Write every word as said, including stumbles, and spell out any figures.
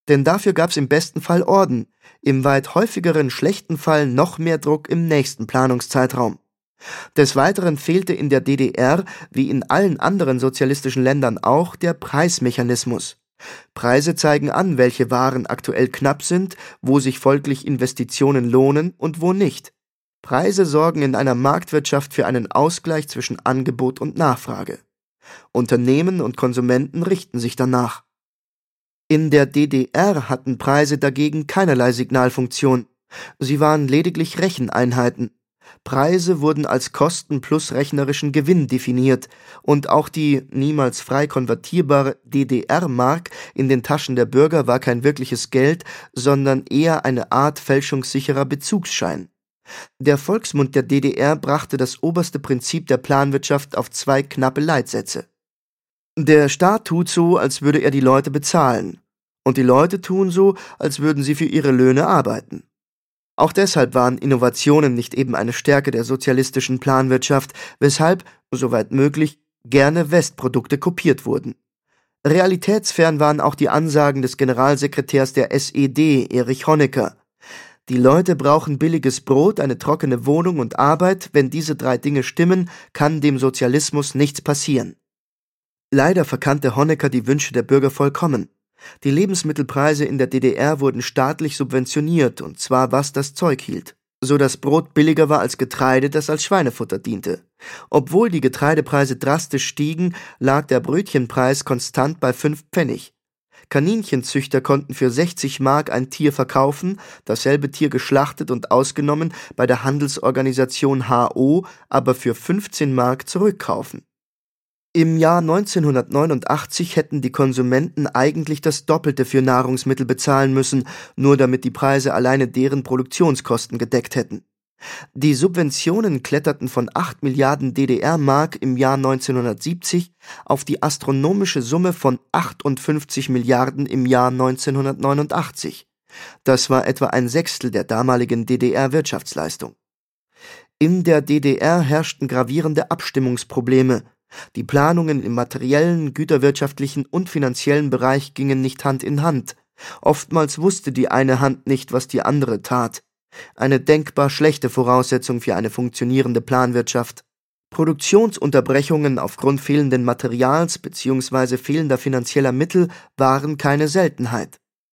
Denn dafür gab's im besten Fall Orden, im weit häufigeren schlechten Fall noch mehr Druck im nächsten Planungszeitraum. Des Weiteren fehlte in der D D R, wie in allen anderen sozialistischen Ländern auch, der Preismechanismus. Preise zeigen an, welche Waren aktuell knapp sind, wo sich folglich Investitionen lohnen und wo nicht. Preise sorgen in einer Marktwirtschaft für einen Ausgleich zwischen Angebot und Nachfrage. Unternehmen und Konsumenten richten sich danach. In der D D R hatten Preise dagegen keinerlei Signalfunktion. Sie waren lediglich Recheneinheiten. Preise wurden als Kosten plus rechnerischen Gewinn definiert und auch die niemals frei konvertierbare D D R-Mark in den Taschen der Bürger war kein wirkliches Geld, sondern eher eine Art fälschungssicherer Bezugsschein. Der Volksmund der D D R brachte das oberste Prinzip der Planwirtschaft auf zwei knappe Leitsätze. Der Staat tut so, als würde er die Leute bezahlen, und die Leute tun so, als würden sie für ihre Löhne arbeiten. Auch deshalb waren Innovationen nicht eben eine Stärke der sozialistischen Planwirtschaft, weshalb, soweit möglich, gerne Westprodukte kopiert wurden. Realitätsfern waren auch die Ansagen des Generalsekretärs der S E D, Erich Honecker. Die Leute brauchen billiges Brot, eine trockene Wohnung und Arbeit. Wenn diese drei Dinge stimmen, kann dem Sozialismus nichts passieren. Leider verkannte Honecker die Wünsche der Bürger vollkommen. Die Lebensmittelpreise in der D D R wurden staatlich subventioniert, und zwar was das Zeug hielt, so dass Brot billiger war als Getreide, das als Schweinefutter diente. Obwohl die Getreidepreise drastisch stiegen, lag der Brötchenpreis konstant bei fünf Pfennig. Kaninchenzüchter konnten für sechzig Mark ein Tier verkaufen, dasselbe Tier geschlachtet und ausgenommen bei der Handelsorganisation H O, aber für fünfzehn Mark zurückkaufen. Im Jahr neunzehnhundertneunundachtzig hätten die Konsumenten eigentlich das Doppelte für Nahrungsmittel bezahlen müssen, nur damit die Preise alleine deren Produktionskosten gedeckt hätten. Die Subventionen kletterten von acht Milliarden D D R-Mark im Jahr neunzehnhundertsiebzig auf die astronomische Summe von achtundfünfzig Milliarden im Jahr neunzehnhundertneunundachtzig. Das war etwa ein Sechstel der damaligen D D R-Wirtschaftsleistung. In der D D R herrschten gravierende Abstimmungsprobleme. Die Planungen im materiellen, güterwirtschaftlichen und finanziellen Bereich gingen nicht Hand in Hand. Oftmals wusste die eine Hand nicht, was die andere tat. Eine denkbar schlechte Voraussetzung für eine funktionierende Planwirtschaft. Produktionsunterbrechungen aufgrund fehlenden Materials bzw. fehlender finanzieller Mittel waren keine Seltenheit.